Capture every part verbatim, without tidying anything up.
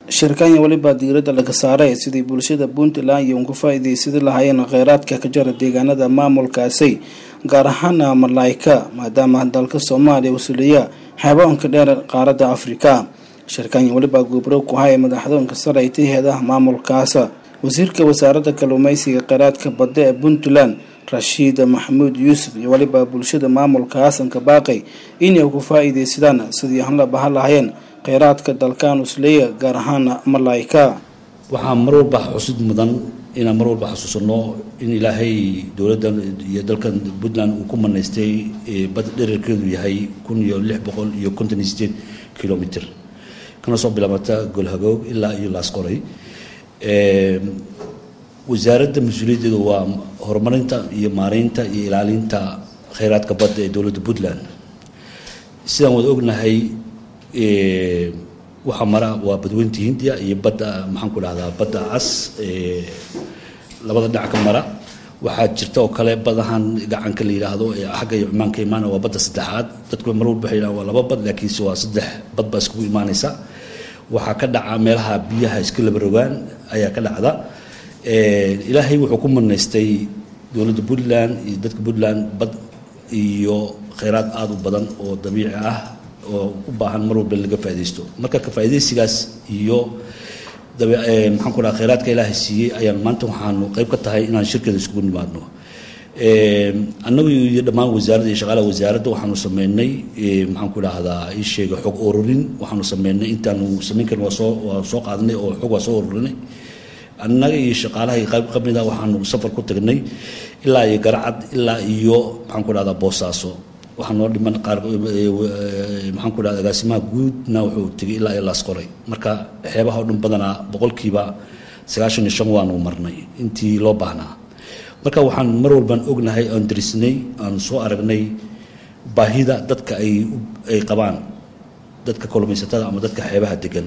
shirkaan waliba diirada laga saaray sidii bulshada Puntland iyo uga faa'iideysan lahaayeen kheyraadka ka jira deegaanada maamulkaasi gaar ahaan Malaayka maadaama dalka Soomaaliya uu suliya xayawaanka dheer qaaradda Afrika. shirkaan waliba gobro ku hay madaxdoonka sare ee hay'adaha maamulkaas wasiirka wasaaradda kalluumaysiga kheyraadka badda ee Puntland Rashid Mahmoud Yusuf iyo waliba bulshada maamulkaas ka baaqay inay uga faa'iideysadaan sidii aan la bahan lahayn kheyraadka dalkan usleeya gaar ahaan Malaayka. waxaa mar walba xusid mudan inaan mar walba xasuusano in ilaahay dowladda iyo dalkan Puntland uu ku manaystay bad dhererkeedu yahay kun iyo lix boqol iyo konton iyo sideed kilomitir kana soo bilaabata Golhagoog ilaa iyo Laasqoray. ee wasaaradda mas'uuliyadda waa horumarinta iyo maareynta iyo ilaalinta kheyraadka badda ee dowladda Puntland. sidaan wada ognahay ee waxa mara waa badweynta Hindiya iyo badda maxaan ku dhahdaa badda cas ee labada dhinac ka mara. waxaa jirta oo kale badahan gacanka la yiraahdo ee xagga Cumaan ka imaana waa badda saddexaad. dadku mar walba waxay waa laba bad laakiin waa saddex bad baa isku imaanaysa. waxaa ka dhaca meelaha biyaha iska laba rogaan ayaa ka dhacda. ee ilaahay wuxuu ku manaystay dowladda Puntland iyo dadka Puntland bad iyo kheyraad aad u badan oo dabiici ah oo u baahan mar walba laga faa'iideysto. marka ka faa'iideysigaas iyo maxaan ku dhahaa kheyraadka ilaahay siiyay ayaan maanta waxaanu qayb ka tahay inaan shirkada isugu nimaadno. ee annagu iyo dhammaan wasaaradda iyo shaqaalaha wasaaradda waxaanu sameynay maxaan ku dhahdaa ii sheega xog ururin. waxaanu sameynay intaanu sameyn karin waa soo waa soo qaadnay oo xog waa soo ururinay. annaga iyo shaqaalaha qayb ka mid ah waxaanu safar ku tagnay ilaa iyo Garcad ilaa iyo maxaan ku dhahdaa Boosaaso. waxaan noo dhiman qaar maxaan ku dhahdaa agaasimaha guudna wuxuu tagay ilaa iyo Laasqoray. marka xeebaha oo dhan badanaa boqolkiiba sagaashan iyo shan waanu marnay intii loo baahnaa. marka waxaan mar walbaan ognahay aan darisnay aan soo aragnay baahida dadka ay ay qabaan dadka kalluumaysatada ama dadka xeebaha degan.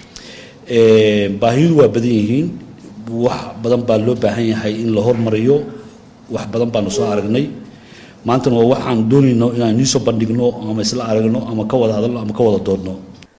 ee baahidu waa badan yihiin wax badan baa loo baahan yahay in la hormariyo. wax badan baanu soo aragnay maanta waxaan doonayno inaan soo bandhigno ama isla aragno ama ka wada hadalno ama ka wada doodno.